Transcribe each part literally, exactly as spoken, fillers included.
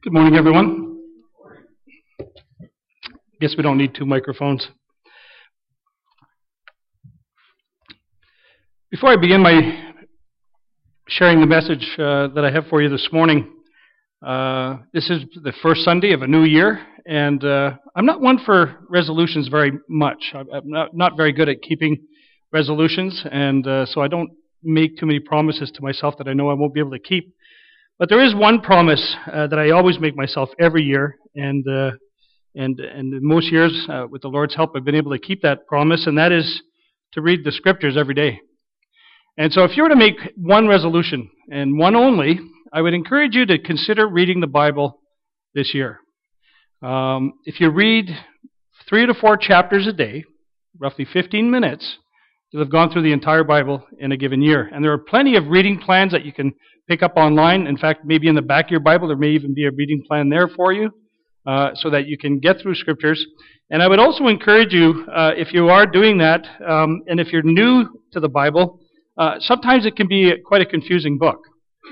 Good morning, everyone. Guess we don't need two microphones. Before I begin my sharing the message uh, that I have for you this morning, uh, this is the first Sunday of a new year, and uh, I'm not one for resolutions very much. I'm not, not very good at keeping resolutions, and uh, so I don't make too many promises to myself that I know I won't be able to keep. But there is one promise uh, that I always make myself every year, and uh, and and most years, uh, with the Lord's help, I've been able to keep that promise, and that is to read the Scriptures every day. And so if you were to make one resolution, and one only, I would encourage you to consider reading the Bible this year. Um, if you read three to four chapters a day, roughly fifteen minutes, you'll have gone through the entire Bible in a given year. And there are plenty of reading plans that you can pick up online. In fact, maybe in the back of your Bible, there may even be a reading plan there for you, uh, so that you can get through Scriptures. And I would also encourage you, uh, if you are doing that, um, and if you're new to the Bible, uh, sometimes it can be quite a confusing book,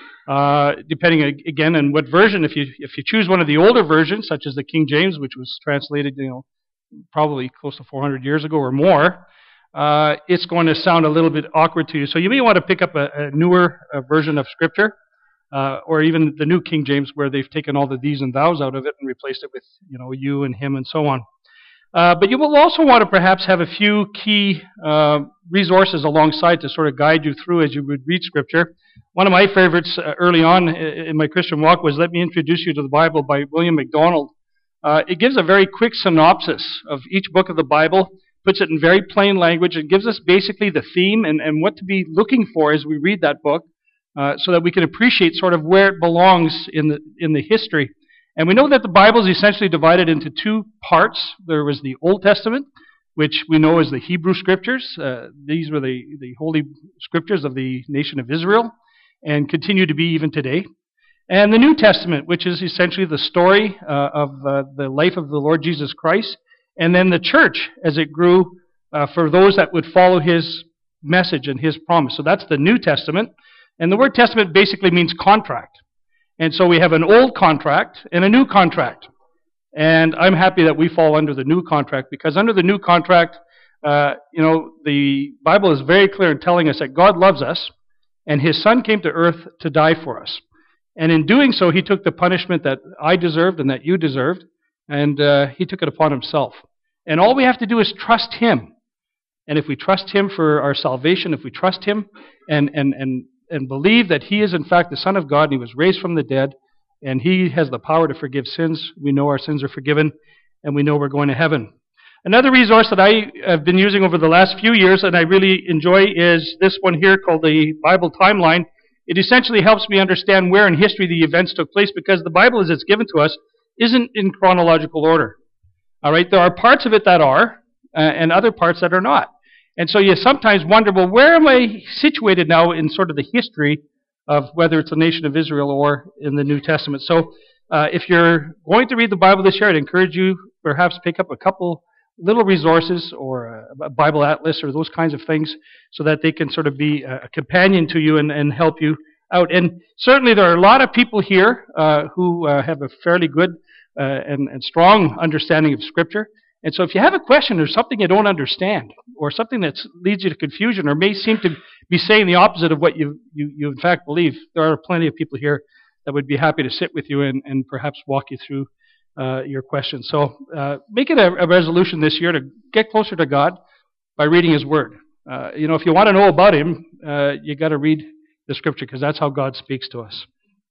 uh, depending, again, on what version. If you if you choose one of the older versions, such as the King James, which was translated, you know, probably close to four hundred years ago or more, Uh, it's going to sound a little bit awkward to you. So you may want to pick up a, a newer uh, version of Scripture, uh, or even the New King James, where they've taken all the these and thous out of it and replaced it with, you know, you and him and so on. Uh, but you will also want to perhaps have a few key uh, resources alongside to sort of guide you through as you would read Scripture. One of my favorites uh, early on in my Christian walk was Let Me Introduce You to the Bible by William MacDonald. Uh, it gives a very quick synopsis of each book of the Bible, puts it in very plain language, and gives us basically the theme and, and what to be looking for as we read that book, uh, so that we can appreciate sort of where it belongs in the in the history. And we know that the Bible is essentially divided into two parts. There was the Old Testament, which we know as the Hebrew Scriptures. Uh, these were the, the holy Scriptures of the nation of Israel, and continue to be even today. And the New Testament, which is essentially the story uh, of uh, the life of the Lord Jesus Christ, and then the church as it grew uh, for those that would follow his message and his promise. So that's the New Testament. And the word testament basically means contract. And so we have an old contract and a new contract. And I'm happy that we fall under the new contract, because under the new contract, uh, you know, the Bible is very clear in telling us that God loves us, and his Son came to earth to die for us. And in doing so, he took the punishment that I deserved and that you deserved, and uh, he took it upon himself. And all we have to do is trust him. And if we trust him for our salvation, if we trust him and, and, and, and believe that he is in fact the Son of God and he was raised from the dead and he has the power to forgive sins, we know our sins are forgiven and we know we're going to heaven. Another resource that I have been using over the last few years and I really enjoy is this one here called the Bible Timeline. It essentially helps me understand where in history the events took place, because the Bible as it's given to us isn't in chronological order. All right, there are parts of it that are, uh, and other parts that are not. And so you sometimes wonder, well, where am I situated now in sort of the history of whether it's the nation of Israel or in the New Testament? So uh, if you're going to read the Bible this year, I'd encourage you perhaps pick up a couple little resources or a Bible atlas or those kinds of things, so that they can sort of be a companion to you and, and help you out. And certainly there are a lot of people here uh, who uh, have a fairly good Uh, and, and strong understanding of Scripture. And so if you have a question or something you don't understand, or something that leads you to confusion, or may seem to be saying the opposite of what you, you, you in fact believe, there are plenty of people here that would be happy to sit with you and, and perhaps walk you through uh, your questions. So uh, make it a, a resolution this year to get closer to God by reading his Word. Uh, you know, if you want to know about him, uh, you got to read the Scripture, because that's how God speaks to us.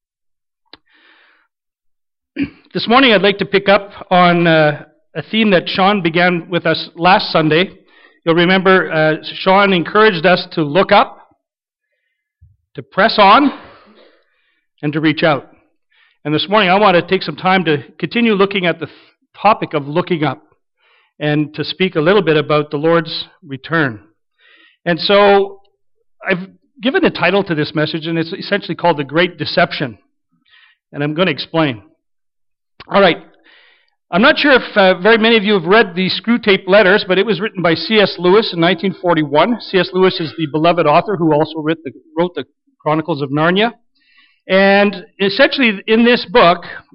This morning I'd like to pick up on uh, a theme that Sean began with us last Sunday. You'll remember uh, Sean encouraged us to look up, to press on, and to reach out. And this morning I want to take some time to continue looking at the topic of looking up, and to speak a little bit about the Lord's return. And so I've given a title to this message, and it's essentially called The Great Deception. And I'm going to explain. All right, I'm not sure if uh, very many of you have read the Screwtape Letters, but it was written by C S Lewis in nineteen forty-one. C S Lewis is the beloved author who also wrote the, wrote the Chronicles of Narnia. And essentially in this book,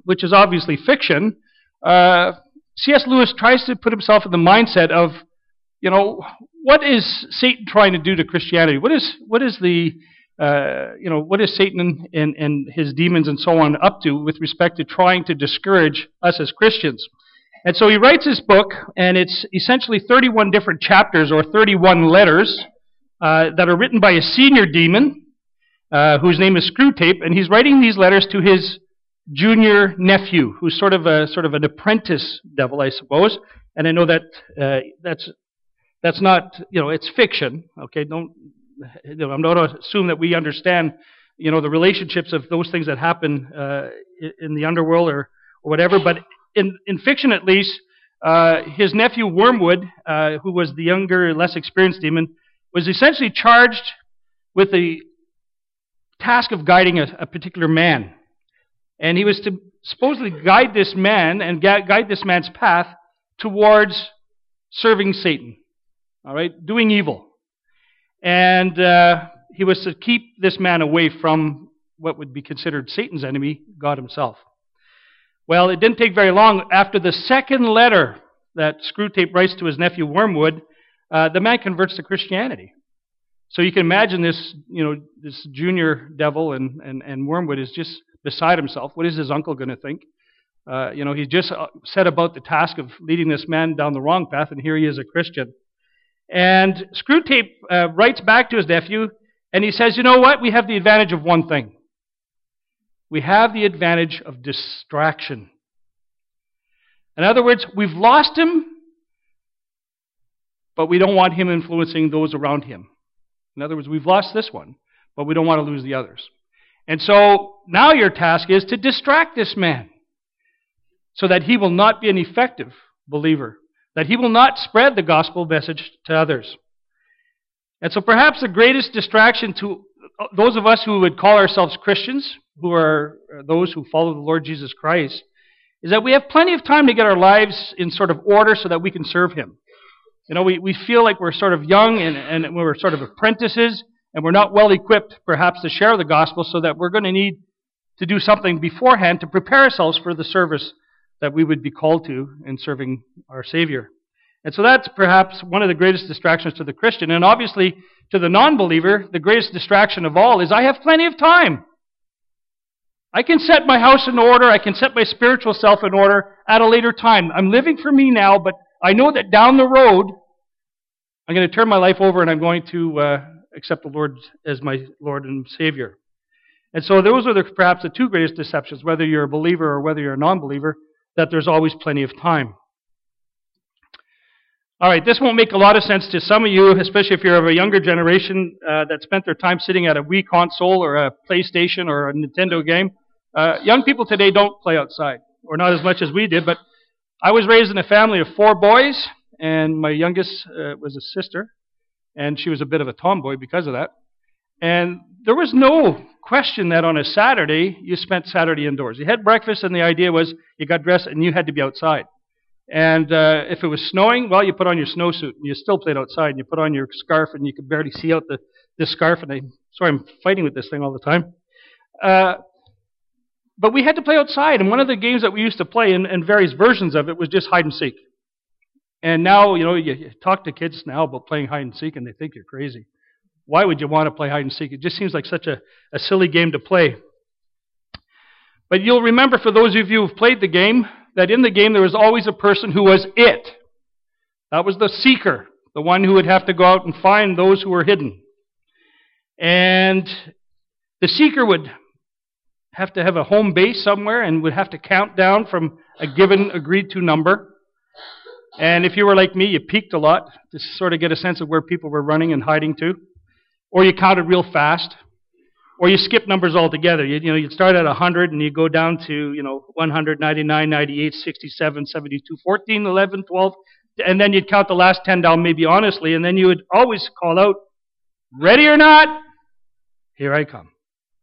which is obviously fiction, uh, C S Lewis tries to put himself in the mindset of, you know, what is Satan trying to do to Christianity? What is what is the uh, you know what is Satan and, and his demons and so on up to with respect to trying to discourage us as Christians? And so he writes his book, and it's essentially thirty-one different chapters or thirty-one letters uh, that are written by a senior demon uh, whose name is Screwtape, and he's writing these letters to his junior nephew, who's sort of a sort of an apprentice devil, I suppose. And I know that uh, that's that's not, you know, it's fiction. Okay, don't you know, I'm not going to assume that we understand, you know, the relationships of those things that happen uh, in the underworld or, or whatever. But in in fiction, at least, uh, his nephew Wormwood, uh, who was the younger, less experienced demon, was essentially charged with the task of guiding a, a particular man. And he was to supposedly guide this man and guide this man's path towards serving Satan, all right, doing evil. And uh, he was to keep this man away from what would be considered Satan's enemy, God himself. Well, it didn't take very long. After the second letter that Screwtape writes to his nephew Wormwood, uh, the man converts to Christianity. So you can imagine this, you know, this junior devil and, and, and Wormwood is just beside himself. What is his uncle going to think? Uh, you know, he just set about the task of leading this man down the wrong path, and here he is a Christian. And Screwtape uh, writes back to his nephew, and he says, you know what? We have the advantage of one thing. We have the advantage of distraction. In other words, we've lost him, but we don't want him influencing those around him. In other words, we've lost this one, but we don't want to lose the others. And so now your task is to distract this man so that he will not be an effective believer, that he will not spread the gospel message to others. And so perhaps the greatest distraction to those of us who would call ourselves Christians, who are those who follow the Lord Jesus Christ, is that we have plenty of time to get our lives in sort of order so that we can serve him. You know, we, we feel like we're sort of young and, and we're sort of apprentices, and we're not well equipped perhaps to share the gospel, so that we're going to need to do something beforehand to prepare ourselves for the service that we would be called to in serving our Savior. And so that's perhaps one of the greatest distractions to the Christian. And obviously, to the non-believer, the greatest distraction of all is I have plenty of time. I can set my house in order. I can set my spiritual self in order at a later time. I'm living for me now, but I know that down the road, I'm going to turn my life over and I'm going to uh, accept the Lord as my Lord and Savior. And so those are the, perhaps the two greatest deceptions, whether you're a believer or whether you're a non-believer, that there's always plenty of time. All right, this won't make a lot of sense to some of you, especially if you're of a younger generation uh, that spent their time sitting at a Wii console or a PlayStation or a Nintendo game. Uh, young people today don't play outside, or not as much as we did, but I was raised in a family of four boys, and my youngest uh, was a sister, and she was a bit of a tomboy because of that. And there was no question that on a Saturday, you spent Saturday indoors. You had breakfast, and the idea was you got dressed and you had to be outside. And uh, if it was snowing, well, you put on your snowsuit, and you still played outside, and you put on your scarf, and you could barely see out the this scarf. And I, sorry, I'm fighting with this thing all the time. Uh, but we had to play outside, and one of the games that we used to play, and, and various versions of it, was just hide and seek. And now, you know, you, you talk to kids now about playing hide and seek, and they think you're crazy. Why would you want to play hide and seek? It just seems like such a, a silly game to play. But you'll remember, for those of you who've played the game, that in the game there was always a person who was it. That was the seeker, the one who would have to go out and find those who were hidden. And the seeker would have to have a home base somewhere and would have to count down from a given agreed to number. And if you were like me, you peeked a lot to sort of get a sense of where people were running and hiding to. Or you counted real fast. Or you skip numbers altogether. You, you know, you'd start at one hundred and you go down to, you know, one hundred, ninety-nine, ninety-eight, sixty-seven, seventy-two, fourteen, eleven, twelve, and then you'd count the last ten down maybe honestly, and then you would always call out, ready or not, here I come.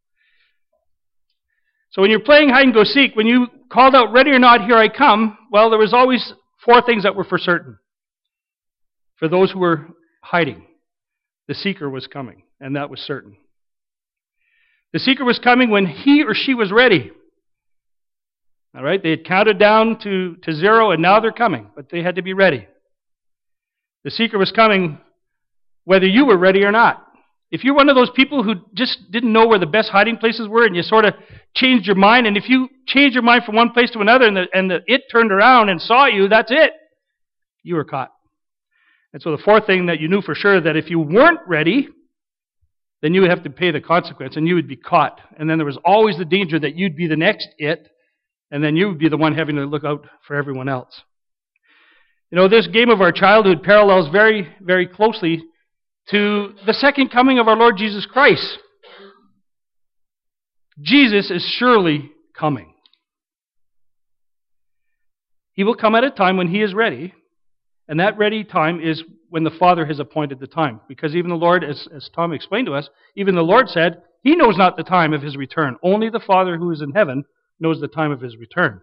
So when you're playing hide and go seek, when you called out ready or not, here I come, well, there was always four things that were for certain. For those who were hiding, the seeker was coming, and that was certain. The seeker was coming when he or she was ready. All right? They had counted down to, to zero, and now they're coming, but they had to be ready. The seeker was coming whether you were ready or not. If you're one of those people who just didn't know where the best hiding places were and you sort of changed your mind, and if you changed your mind from one place to another and, the, and the, it turned around and saw you, that's it. You were caught. And so the fourth thing that you knew for sure, that if you weren't ready, then you would have to pay the consequence and you would be caught. And then there was always the danger that you'd be the next it, and then you would be the one having to look out for everyone else. You know, this game of our childhood parallels very, very closely to the second coming of our Lord Jesus Christ. Jesus is surely coming. He will come at a time when He is ready, and that ready time is when the Father has appointed the time. Because even the Lord, as, as Tom explained to us, even the Lord said, He knows not the time of His return. Only the Father who is in heaven knows the time of His return.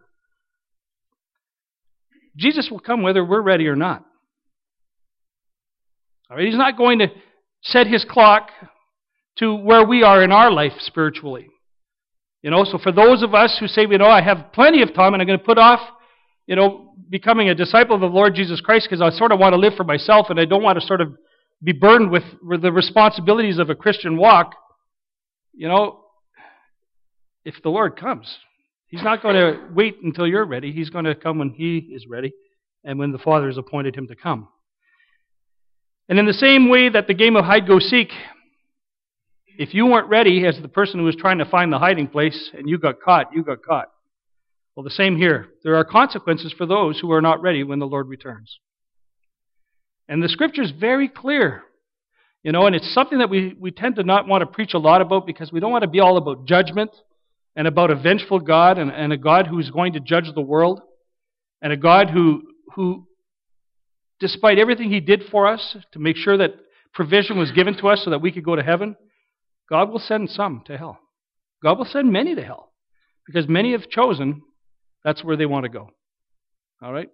Jesus will come whether we're ready or not. All right, He's not going to set His clock to where we are in our life spiritually. You know, so for those of us who say, you know, I have plenty of time and I'm going to put off, you know, becoming a disciple of the Lord Jesus Christ because I sort of want to live for myself and I don't want to sort of be burdened with, with the responsibilities of a Christian walk, you know, if the Lord comes, He's not going to wait until you're ready. He's going to come when He is ready and when the Father has appointed Him to come. And in the same way that the game of hide-go-seek, if you weren't ready as the person who was trying to find the hiding place and you got caught, you got caught. Well, the same here. There are consequences for those who are not ready when the Lord returns. And the Scripture is very clear. You know, and it's something that we, we tend to not want to preach a lot about because we don't want to be all about judgment and about a vengeful God and, and a God who's going to judge the world and a God who who despite everything He did for us to make sure that provision was given to us so that we could go to heaven, God will send some to hell. God will send many to hell because many have chosen that's where they want to go. All right?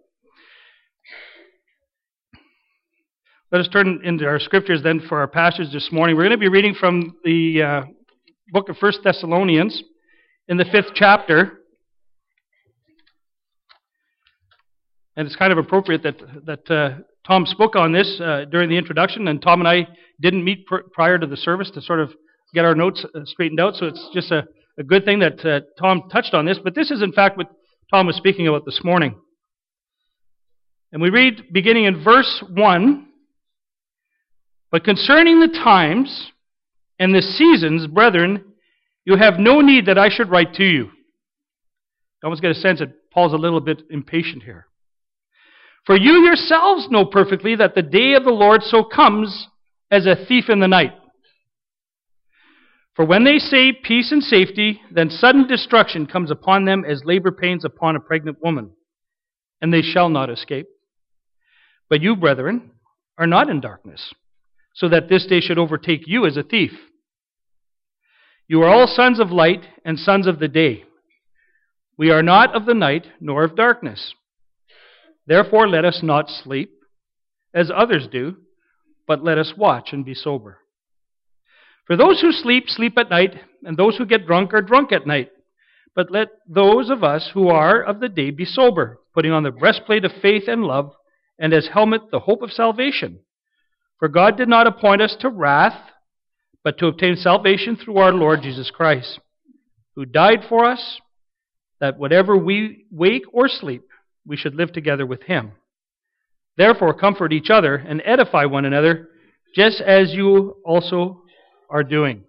Let us turn into our scriptures then for our passage this morning. We're going to be reading from the uh, book of First Thessalonians in the fifth chapter. And it's kind of appropriate that that uh, Tom spoke on this uh, during the introduction, and Tom and I didn't meet pr- prior to the service to sort of get our notes uh, straightened out, so it's just a, a good thing that uh, Tom touched on this. But this is, in fact, what Tom was speaking about this morning. And we read, beginning in verse one, "But concerning the times and the seasons, brethren, you have no need that I should write to you." I almost get a sense that Paul's a little bit impatient here. "For you yourselves know perfectly that the day of the Lord so comes as a thief in the night. For when they say peace and safety, then sudden destruction comes upon them as labor pains upon a pregnant woman, and they shall not escape. But you, brethren, are not in darkness, so that this day should overtake you as a thief. You are all sons of light and sons of the day. We are not of the night nor of darkness. Therefore let us not sleep, as others do, but let us watch and be sober. For those who sleep, sleep at night, and those who get drunk are drunk at night. But let those of us who are of the day be sober, putting on the breastplate of faith and love, and as helmet the hope of salvation. For God did not appoint us to wrath, but to obtain salvation through our Lord Jesus Christ, who died for us, that whatever we wake or sleep, we should live together with Him. Therefore comfort each other and edify one another, just as you also are doing."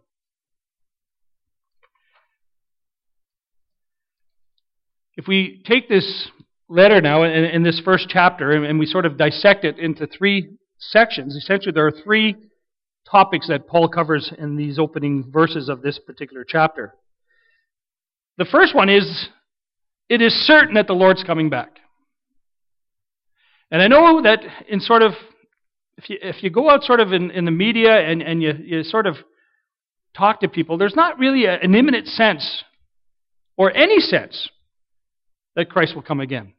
If we take this letter now in, in this first chapter and, and we sort of dissect it into three sections, essentially there are three topics that Paul covers in these opening verses of this particular chapter. The first one is, it is certain that the Lord's coming back. And I know that in sort of, if you, if you go out sort of in, in the media and, and you, you sort of talk to people, there's not really a, an imminent sense or any sense that Christ will come again.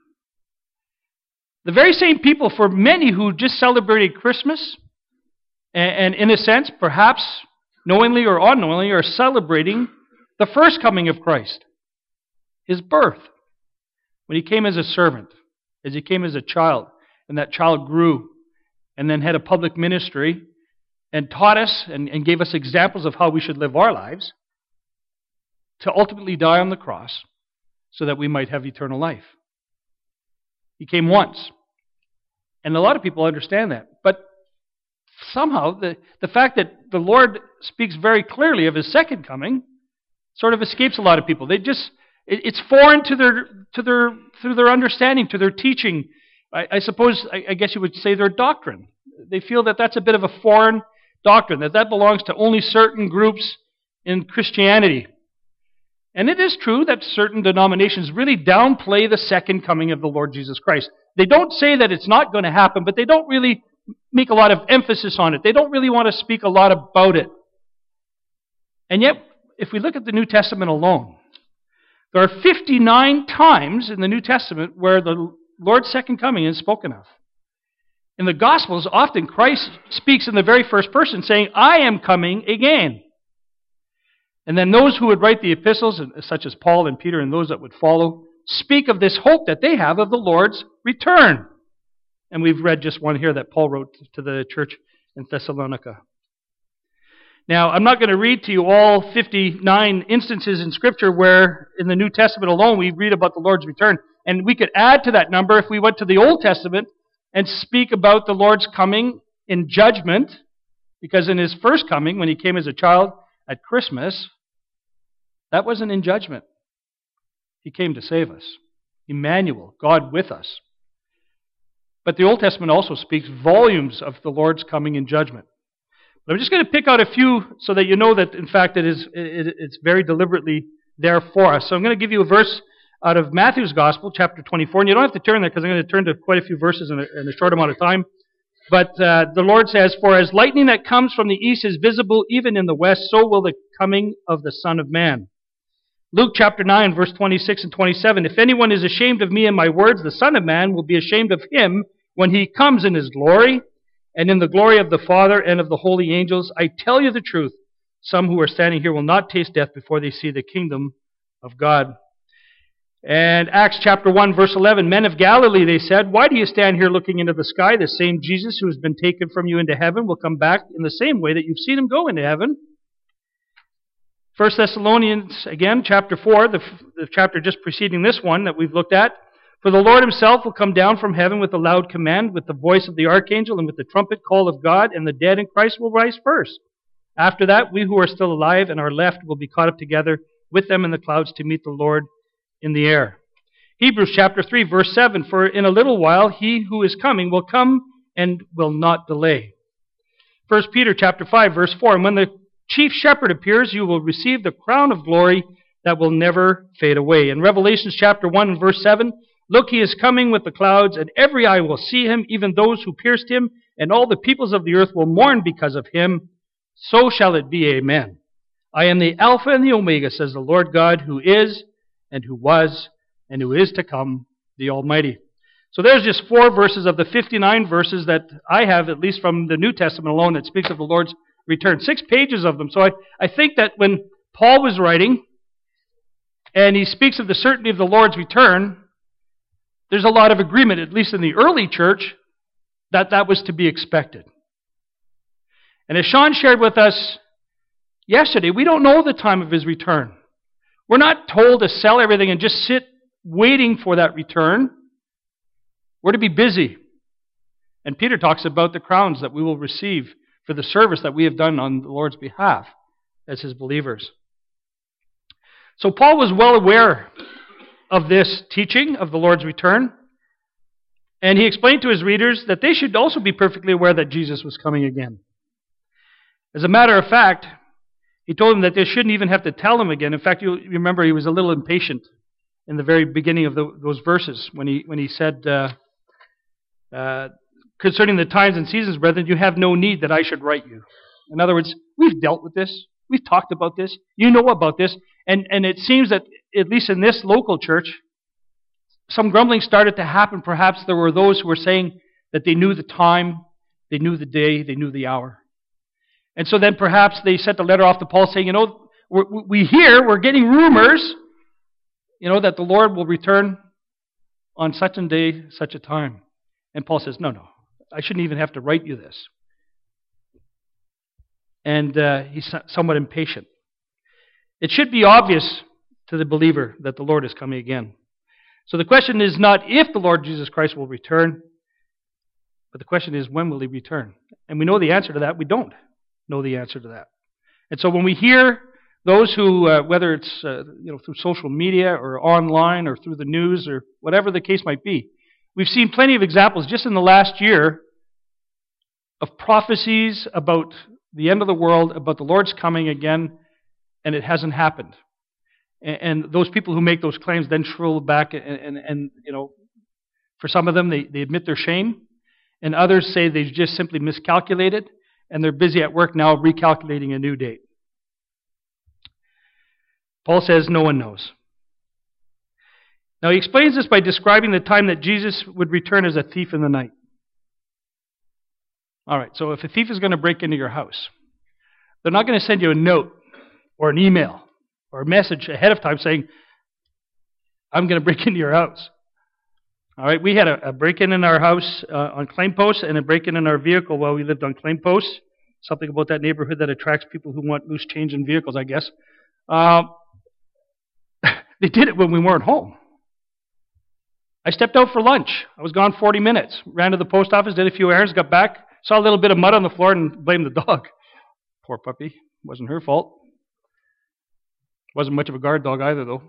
The very same people, for many who just celebrated Christmas, and, and in a sense, perhaps knowingly or unknowingly, are celebrating the first coming of Christ, His birth. when he came as a servant, as he came as a child, and that child grew, and then had a public ministry, and taught us and, and gave us examples of how we should live our lives, to ultimately die on the cross so that we might have eternal life. He came once. And a lot of people understand that. But somehow, the, the fact that the Lord speaks very clearly of his second coming sort of escapes a lot of people. They just, it, it's foreign to their, to their, through their understanding, to their teaching. I, I suppose, I, I guess you would say their doctrine. They feel that that's a bit of a foreign doctrine, that that belongs to only certain groups in Christianity. And it is true that certain denominations really downplay the second coming of the Lord Jesus Christ. They don't say that it's not going to happen, but they don't really make a lot of emphasis on it. They don't really want to speak a lot about it. And yet, if we look at the New Testament alone, there are fifty-nine times in the New Testament where the Lord's second coming is spoken of. In the Gospels, often Christ speaks in the very first person, saying, I am coming again. And then those who would write the epistles, such as Paul and Peter and those that would follow, speak of this hope that they have of the Lord's return. And we've read just one here that Paul wrote to the church in Thessalonica. Now, I'm not going to read to you all fifty-nine instances in Scripture where, in the New Testament alone, we read about the Lord's return. And we could add to that number if we went to the Old Testament and speak about the Lord's coming in judgment, because in his first coming, when he came as a child at Christmas, that wasn't in judgment. He came to save us. Emmanuel, God with us. But the Old Testament also speaks volumes of the Lord's coming in judgment. But I'm just going to pick out a few so that you know that, in fact, it is it, it's very deliberately there for us. So I'm going to give you a verse out of Matthew's Gospel, chapter twenty-four. And you don't have to turn there because I'm going to turn to quite a few verses in a, in a short amount of time. But uh, the Lord says, For as lightning that comes from the east is visible even in the west, so will the coming of the Son of Man. Luke chapter nine, verse twenty-six and twenty-seven. If anyone is ashamed of me and my words, the Son of Man will be ashamed of him when he comes in his glory, and in the glory of the Father and of the holy angels. I tell you the truth, some who are standing here will not taste death before they see the kingdom of God. And Acts chapter one, verse eleven, Men of Galilee, they said, why do you stand here looking into the sky? The same Jesus who has been taken from you into heaven will come back in the same way that you've seen him go into heaven. First Thessalonians, again, chapter four, the, the chapter just preceding this one that we've looked at. For the Lord himself will come down from heaven with a loud command, with the voice of the archangel, and with the trumpet call of God, and the dead in Christ will rise first. After that, we who are still alive and are left will be caught up together with them in the clouds to meet the Lord in the air. Hebrews chapter three, verse seven, For in a little while he who is coming will come and will not delay. First Peter chapter five, verse four, And when the chief shepherd appears, you will receive the crown of glory that will never fade away. In Revelation chapter one, verse seven, Look, he is coming with the clouds, and every eye will see him, even those who pierced him, and all the peoples of the earth will mourn because of him. So shall it be, amen. I am the Alpha and the Omega, says the Lord God, who is, and who was, and who is to come, the Almighty. So there's just four verses of the fifty-nine verses that I have, at least from the New Testament alone, that speaks of the Lord's return. Six pages of them. So I, I think that when Paul was writing, and he speaks of the certainty of the Lord's return, there's a lot of agreement, at least in the early church, that that was to be expected. And as Sean shared with us yesterday, we don't know the time of his return. We're not told to sell everything and just sit waiting for that return. We're to be busy. And Peter talks about the crowns that we will receive for the service that we have done on the Lord's behalf as his believers. So Paul was well aware of this teaching of the Lord's return. And he explained to his readers that they should also be perfectly aware that Jesus was coming again. As a matter of fact, he told them that they shouldn't even have to tell him again. In fact, you remember he was a little impatient in the very beginning of the, those verses when he when he said, uh, uh, concerning the times and seasons, brethren, you have no need that I should write you. In other words, we've dealt with this. We've talked about this. You know about this. And, and it seems that, at least in this local church, some grumbling started to happen. Perhaps there were those who were saying that they knew the time, they knew the day, they knew the hour. And so then perhaps they sent a letter off to Paul saying, you know, we're, we hear, we're getting rumors, you know, that the Lord will return on such a day, such a time. And Paul says, no, no, I shouldn't even have to write you this. And uh, he's somewhat impatient. It should be obvious to the believer that the Lord is coming again. So the question is not if the Lord Jesus Christ will return, but the question is, when will he return? And we know the answer to that. We don't know the answer to that. And so when we hear those who, uh, whether it's uh, you know through social media or online or through the news or whatever the case might be, we've seen plenty of examples just in the last year of prophecies about the end of the world, about the Lord's coming again, and it hasn't happened. And, and those people who make those claims then shrivel back, and, and, and you know, for some of them, they, they admit their shame, and others say they've just simply miscalculated, and they're busy at work now recalculating a new date. Paul says no one knows. Now he explains this by describing the time that Jesus would return as a thief in the night. All right, so if a thief is going to break into your house, they're not going to send you a note or an email or a message ahead of time saying, I'm going to break into your house. All right, we had a, a break-in in our house uh, on Claim Post and a break-in in our vehicle while we lived on Claim Post. Something about that neighborhood that attracts people who want loose change in vehicles, I guess. Uh, they did it when we weren't home. I stepped out for lunch. I was gone forty minutes. Ran to the post office, did a few errands, got back, saw a little bit of mud on the floor and blamed the dog. Poor puppy. Wasn't her fault. Wasn't much of a guard dog either, though.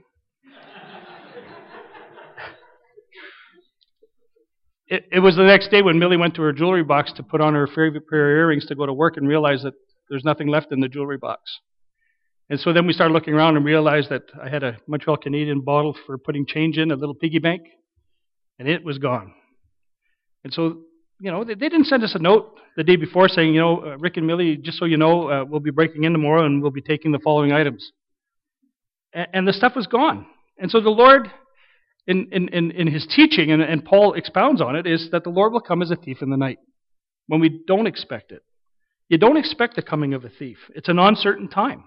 It, it was the next day when Millie went to her jewelry box to put on her favorite pair of earrings to go to work and realized that there's nothing left in the jewelry box. And so then we started looking around and realized that I had a Montreal Canadian bottle for putting change in, a little piggy bank, and it was gone. And so, you know, they, they didn't send us a note the day before saying, you know, uh, Rick and Millie, just so you know, uh, we'll be breaking in tomorrow and we'll be taking the following items. And, and the stuff was gone. And so the Lord, in, in, in, in his teaching, and, and Paul expounds on it, is that the Lord will come as a thief in the night when we don't expect it. You don't expect the coming of a thief. It's an uncertain time.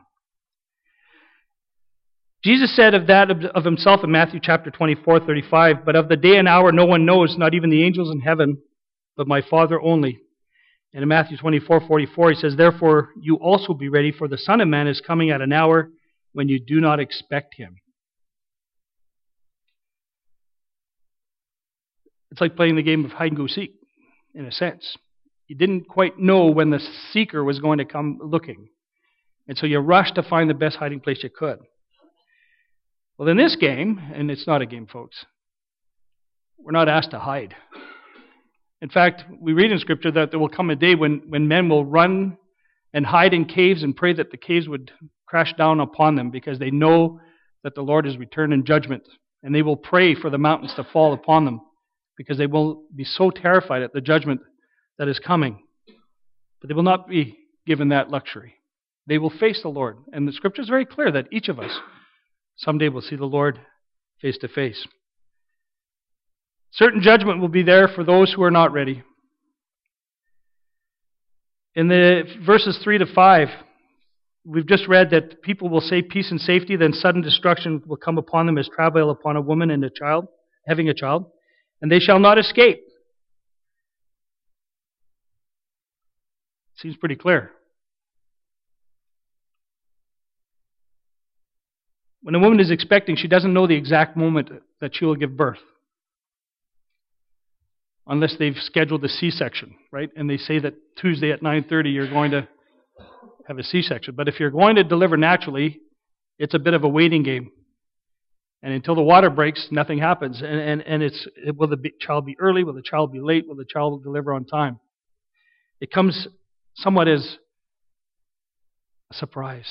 Jesus said of that of himself in Matthew chapter twenty-four, thirty-five, but of the day and hour no one knows, not even the angels in heaven, but my Father only. And in Matthew twenty-four, forty-four, he says, therefore you also be ready, for the Son of Man is coming at an hour when you do not expect him. It's like playing the game of hide and go seek, in a sense. You didn't quite know when the seeker was going to come looking. And so you rushed to find the best hiding place you could. Well, in this game, and it's not a game, folks, we're not asked to hide. In fact, we read in Scripture that there will come a day when, when men will run and hide in caves and pray that the caves would crash down upon them because they know that the Lord is returned in judgment. And they will pray for the mountains to fall upon them because they will be so terrified at the judgment that is coming. But they will not be given that luxury. They will face the Lord. And the Scripture is very clear that each of us someday we'll see the Lord face to face. Certain judgment will be there for those who are not ready. In the verses three to five, we've just read that people will say peace and safety, then sudden destruction will come upon them as travail upon a woman and a child, having a child, and they shall not escape. Seems pretty clear. When a woman is expecting, she doesn't know the exact moment that she will give birth. Unless they've scheduled a C-section, right? And they say that Tuesday at nine thirty you're going to have a C-section. But if you're going to deliver naturally, it's a bit of a waiting game. And until the water breaks, nothing happens. And, and, and it's, will the child be early? Will the child be late? Will the child deliver on time? It comes somewhat as a surprise.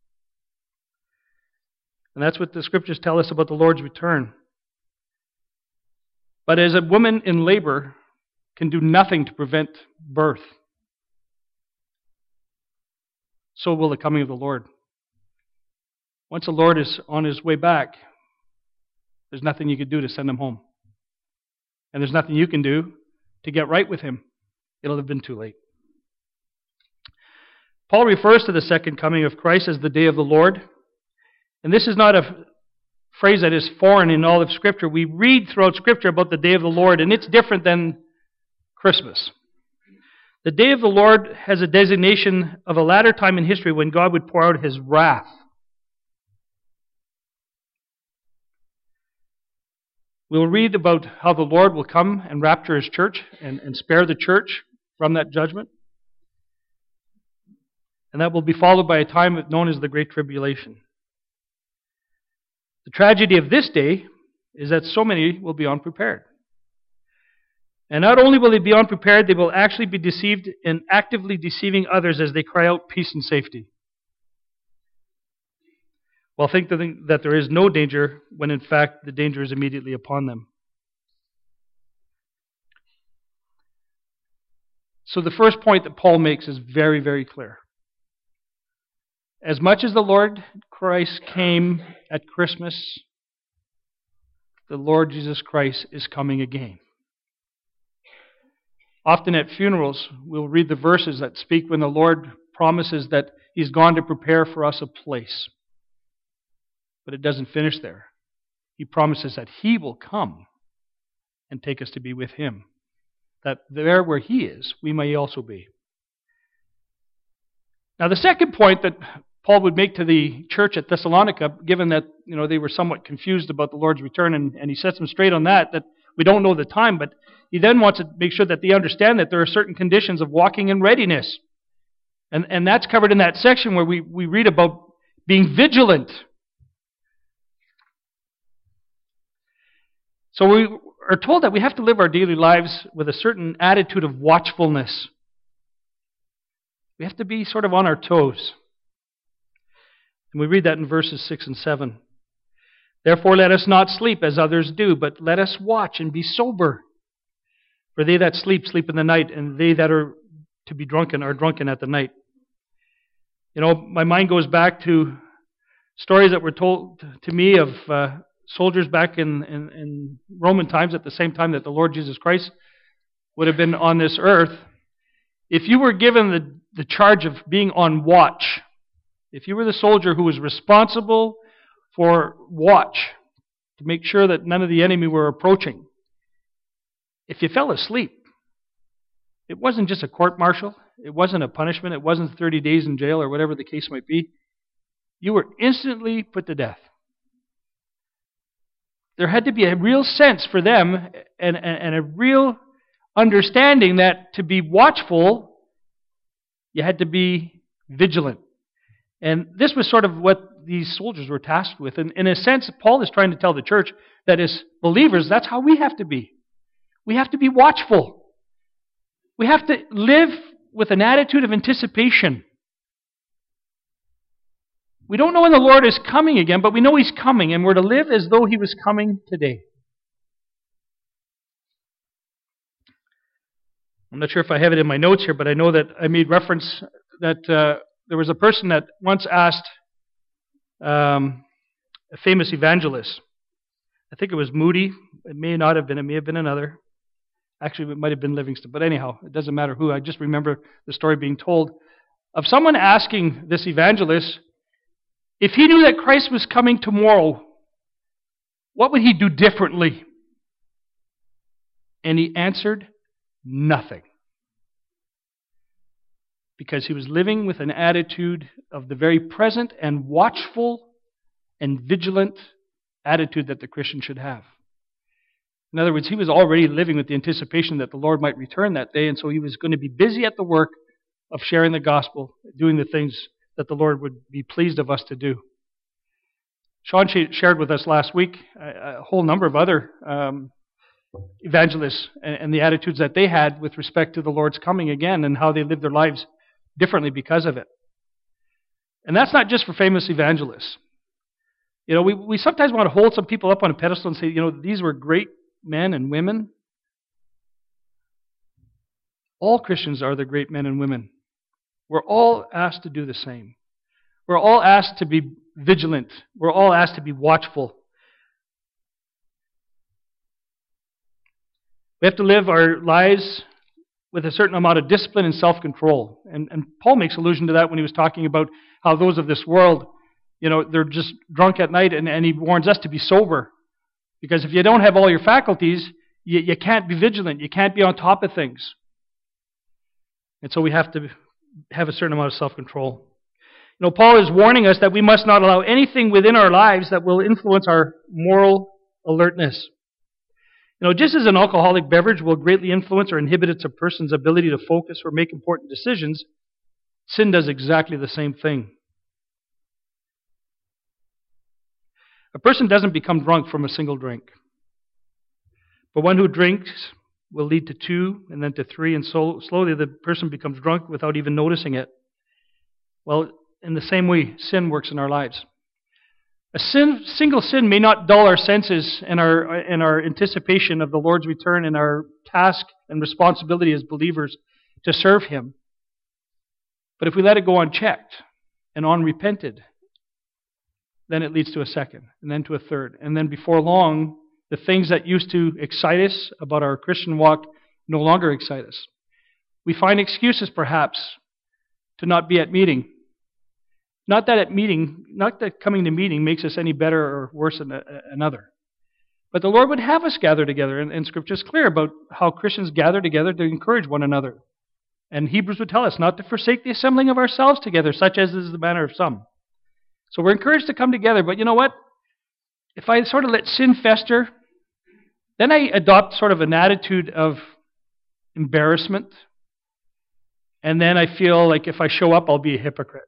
And that's what the Scriptures tell us about the Lord's return. But as a woman in labor can do nothing to prevent birth, so will the coming of the Lord. Once the Lord is on his way back, there's nothing you can do to send him home. And there's nothing you can do to get right with him. It'll have been too late. Paul refers to the second coming of Christ as the day of the Lord. And this is not a phrase that is foreign in all of Scripture. We read throughout Scripture about the day of the Lord, and it's different than Christmas. The day of the Lord has a designation of a latter time in history when God would pour out His wrath. We'll read about how the Lord will come and rapture His church and, and spare the church from that judgment. And that will be followed by a time known as the Great Tribulation. The tragedy of this day is that so many will be unprepared. And not only will they be unprepared, they will actually be deceived and actively deceiving others as they cry out peace and safety. While thinking that there is no danger, when in fact the danger is immediately upon them. So the first point that Paul makes is very, very clear. As much as the Lord Christ came at Christmas, the Lord Jesus Christ is coming again. Often at funerals, we'll read the verses that speak when the Lord promises that He's gone to prepare for us a place. But it doesn't finish there. He promises that He will come and take us to be with Him. That there where He is, we may also be. Now the second point that Paul would make to the church at Thessalonica, given that you know they were somewhat confused about the Lord's return, and, and he sets them straight on that, that we don't know the time, but he then wants to make sure that they understand that there are certain conditions of walking in readiness. And, and that's covered in that section where we, we read about being vigilant. So we are told that we have to live our daily lives with a certain attitude of watchfulness. We have to be sort of on our toes. And we read that in verses six and seven. Therefore let us not sleep as others do, but let us watch and be sober. For they that sleep, sleep in the night, and they that are to be drunken are drunken at the night. You know, my mind goes back to stories that were told to me of uh, soldiers back in, in, in Roman times at the same time that the Lord Jesus Christ would have been on this earth. If you were given the, the charge of being on watch, if you were the soldier who was responsible for watch, to make sure that none of the enemy were approaching, if you fell asleep, it wasn't just a court-martial, it wasn't a punishment, it wasn't thirty days in jail or whatever the case might be. You were instantly put to death. There had to be a real sense for them and, and, and a real understanding that to be watchful, you had to be vigilant. And this was sort of what these soldiers were tasked with. And in a sense, Paul is trying to tell the church that as believers, that's how we have to be. We have to be watchful. We have to live with an attitude of anticipation. We don't know when the Lord is coming again, but we know He's coming, and we're to live as though He was coming today. I'm not sure if I have it in my notes here, but I know that I made reference that uh, there was a person that once asked um, a famous evangelist. I think it was Moody. It may not have been. It may have been another. Actually, it might have been Livingston. But anyhow, it doesn't matter who. I just remember the story being told of someone asking this evangelist, if he knew that Christ was coming tomorrow, what would he do differently? And he answered, nothing. Because he was living with an attitude of the very present and watchful and vigilant attitude that the Christian should have. In other words, he was already living with the anticipation that the Lord might return that day, and so he was going to be busy at the work of sharing the gospel, doing the things that the Lord would be pleased of us to do. Sean shared with us last week a, a whole number of other um, evangelists and, and the attitudes that they had with respect to the Lord's coming again and how they lived their lives differently because of it. And that's not just for famous evangelists. You know, we, we sometimes want to hold some people up on a pedestal and say, you know, these were great men and women. All Christians are the great men and women. We're all asked to do the same. We're all asked to be vigilant. We're all asked to be watchful. We have to live our lives with a certain amount of discipline and self-control. And, and Paul makes allusion to that when he was talking about how those of this world You know, they're just drunk at night, and, and he warns us to be sober. Because if you don't have all your faculties, you, you can't be vigilant. You can't be on top of things. And so we have to have a certain amount of self-control. You know, Paul is warning us that we must not allow anything within our lives that will influence our moral alertness. You know, just as an alcoholic beverage will greatly influence or inhibit a person's ability to focus or make important decisions, sin does exactly the same thing. A person doesn't become drunk from a single drink. But one who drinks will lead to two, and then to three, and so slowly the person becomes drunk without even noticing it. Well, in the same way, sin works in our lives. A sin, single sin may not dull our senses and our, and our anticipation of the Lord's return and our task and responsibility as believers to serve Him. But if we let it go unchecked and unrepented, then it leads to a second, and then to a third. And then before long, the things that used to excite us about our Christian walk no longer excite us. We find excuses, perhaps, to not be at meeting. Not that at meeting, not that coming to meeting makes us any better or worse than another. But the Lord would have us gather together, and, and Scripture is clear about how Christians gather together to encourage one another. And Hebrews would tell us not to forsake the assembling of ourselves together, such as is the manner of some. So we're encouraged to come together, but you know what? If I sort of let sin fester, then I adopt sort of an attitude of embarrassment, and then I feel like if I show up, I'll be a hypocrite.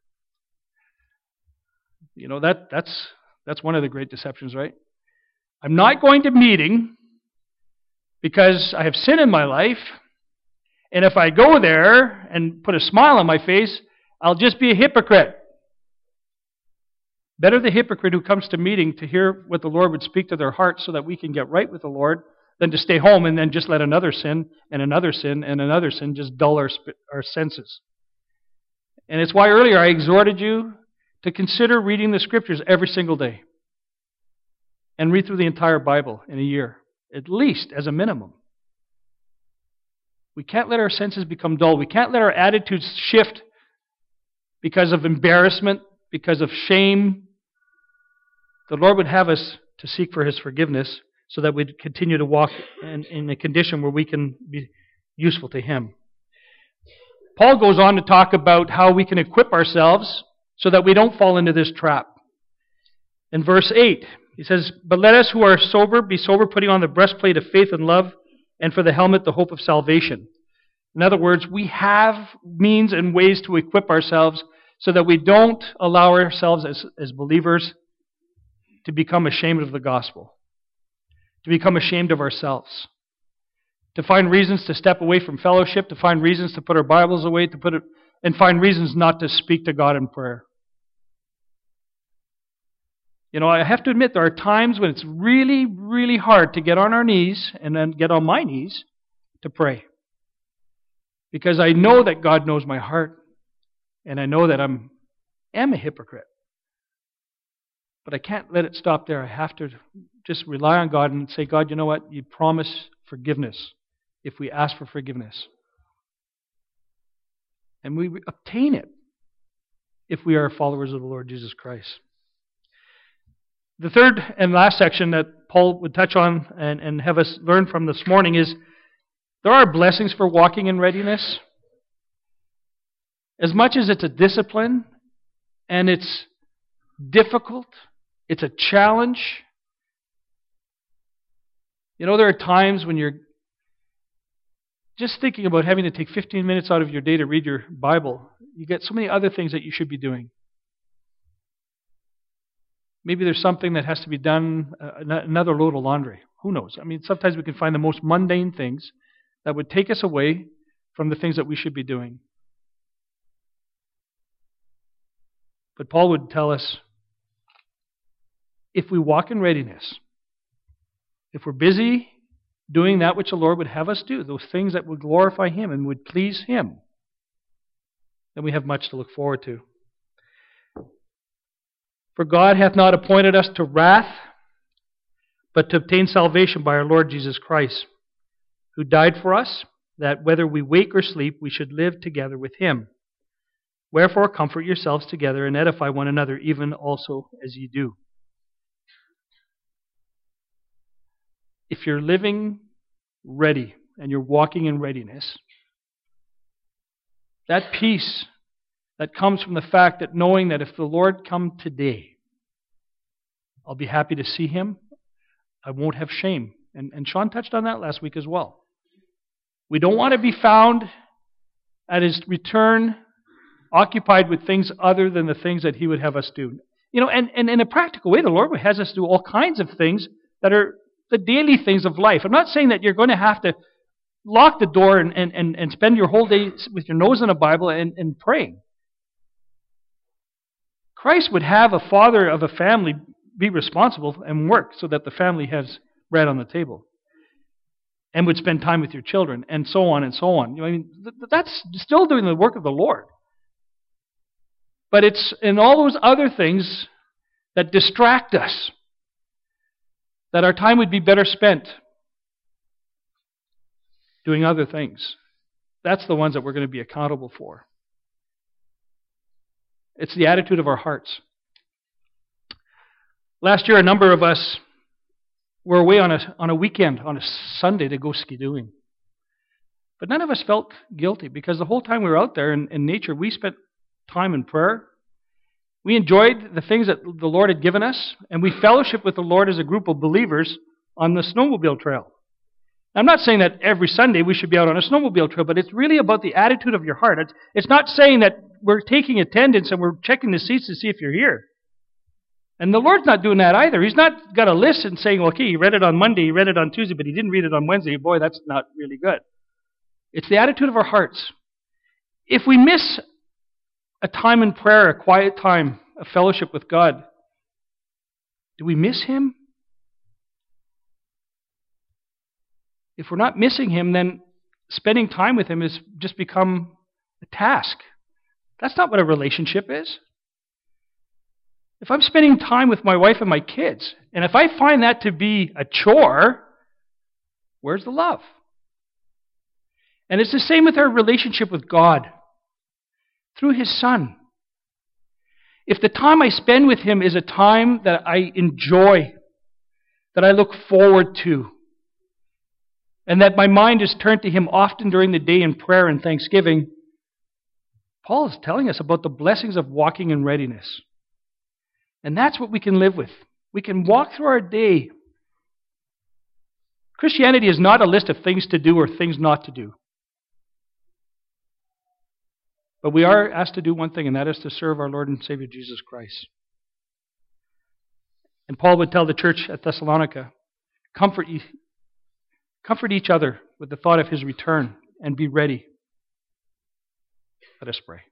You know, that that's that's one of the great deceptions, right? I'm not going to meeting because I have sin in my life, and if I go there and put a smile on my face, I'll just be a hypocrite. Better the hypocrite who comes to meeting to hear what the Lord would speak to their hearts so that we can get right with the Lord than to stay home and then just let another sin and another sin and another sin just dull our, our senses. And it's why earlier I exhorted you to consider reading the Scriptures every single day and read through the entire Bible in a year, at least as a minimum. We can't let our senses become dull. We can't let our attitudes shift because of embarrassment, because of shame. The Lord would have us to seek for His forgiveness so that we'd continue to walk in, in a condition where we can be useful to Him. Paul goes on to talk about how we can equip ourselves so that we don't fall into this trap. In verse eight, he says, "But let us who are sober be sober, putting on the breastplate of faith and love, and for the helmet the hope of salvation." In other words, we have means and ways to equip ourselves so that we don't allow ourselves as, as believers to become ashamed of the gospel, to become ashamed of ourselves, to find reasons to step away from fellowship, to find reasons to put our Bibles away, to put it, and find reasons not to speak to God in prayer. You know, I have to admit there are times when it's really, really hard to get on our knees and then get on my knees to pray. Because I know that God knows my heart, and I know that I'm am a hypocrite. But I can't let it stop there. I have to just rely on God and say, God, you know what? You promise forgiveness if we ask for forgiveness. And we obtain it if we are followers of the Lord Jesus Christ. The third and last section that Paul would touch on and, and have us learn from this morning is there are blessings for walking in readiness. As much as it's a discipline and it's difficult, it's a challenge. You know, there are times when you're just thinking about having to take fifteen minutes out of your day to read your Bible. You get so many other things that you should be doing. Maybe there's something that has to be done, uh, another load of laundry. Who knows? I mean, sometimes we can find the most mundane things that would take us away from the things that we should be doing. But Paul would tell us, if we walk in readiness, if we're busy doing that which the Lord would have us do, those things that would glorify Him and would please Him, then we have much to look forward to. For God hath not appointed us to wrath, but to obtain salvation by our Lord Jesus Christ, who died for us, that whether we wake or sleep, we should live together with Him. Wherefore comfort yourselves together and edify one another, even also as ye do. If you're living ready and you're walking in readiness, that peace that comes from the fact that knowing that if the Lord come today, I'll be happy to see Him. I won't have shame. And, and Sean touched on that last week as well. We don't want to be found at His return occupied with things other than the things that He would have us do. You know, and, and in a practical way, the Lord has us do all kinds of things that are the daily things of life. I'm not saying that you're going to have to lock the door and, and, and, and spend your whole day with your nose in a Bible and, and praying. Christ would have a father of a family be responsible and work so that the family has bread on the table, and would spend time with your children, and so on and so on. You know, I mean, that's still doing the work of the Lord. But it's in all those other things that distract us that our time would be better spent doing other things. That's the ones that we're going to be accountable for. It's the attitude of our hearts. Last year, a number of us were away on a, on a weekend, on a Sunday, to go skidooing. But none of us felt guilty, because the whole time we were out there in, in nature, we spent time in prayer. We enjoyed the things that the Lord had given us, and we fellowshiped with the Lord as a group of believers on the snowmobile trail. I'm not saying that every Sunday we should be out on a snowmobile trail, but it's really about the attitude of your heart. It's, it's not saying that we're taking attendance and we're checking the seats to see if you're here. And the Lord's not doing that either. He's not got a list and saying, okay, he read it on Monday, he read it on Tuesday, but he didn't read it on Wednesday. Boy, that's not really good. It's the attitude of our hearts. If we miss a time in prayer, a quiet time, a fellowship with God, do we miss Him? If we're not missing Him, then spending time with Him has just become a task. That's not what a relationship is. If I'm spending time with my wife and my kids, and if I find that to be a chore, where's the love? And it's the same with our relationship with God through His Son. If the time I spend with Him is a time that I enjoy, that I look forward to, and that my mind is turned to Him often during the day in prayer and thanksgiving, Paul is telling us about the blessings of walking in readiness. And that's what we can live with. We can walk through our day. Christianity is not a list of things to do or things not to do. But we are asked to do one thing, and that is to serve our Lord and Savior Jesus Christ. And Paul would tell the church at Thessalonica, comfort, ye, comfort each other with the thought of His return, and be ready. Let us pray.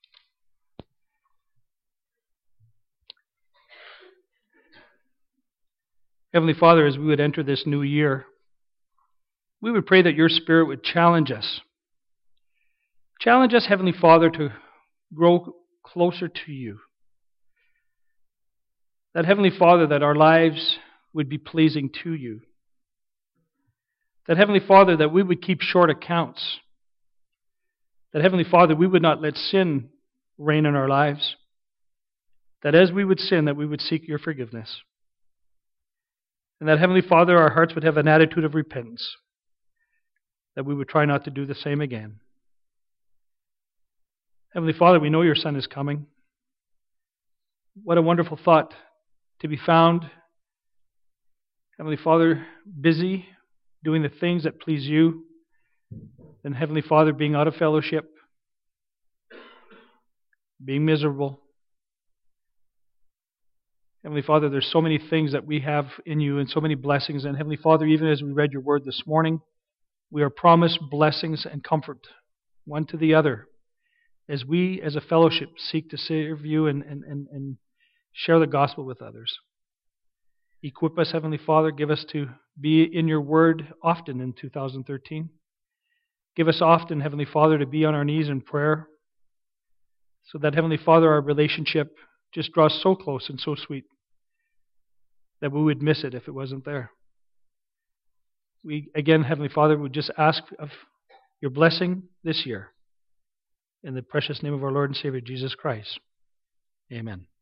Heavenly Father, as we would enter this new year, we would pray that Your Spirit would challenge us. Challenge us, Heavenly Father, to grow closer to You. That, Heavenly Father, that our lives would be pleasing to You. That, Heavenly Father, that we would keep short accounts. That, Heavenly Father, we would not let sin reign in our lives. That as we would sin, that we would seek Your forgiveness. And that, Heavenly Father, our hearts would have an attitude of repentance. That we would try not to do the same again. Heavenly Father, we know Your Son is coming. What a wonderful thought to be found, Heavenly Father, busy doing the things that please You, and Heavenly Father, being out of fellowship, being miserable. Heavenly Father, there's so many things that we have in You and so many blessings. And Heavenly Father, even as we read Your Word this morning, we are promised blessings and comfort, one to the other, as we as a fellowship seek to serve You and, and, and, and share the gospel with others. Equip us, Heavenly Father. Give us to be in Your Word often in two thousand thirteen. Give us often, Heavenly Father, to be on our knees in prayer, so that, Heavenly Father, our relationship just draws so close and so sweet that we would miss it if it wasn't there. We, again, Heavenly Father, would just ask of Your blessing this year. in the precious name of our Lord and Savior, Jesus Christ. Amen.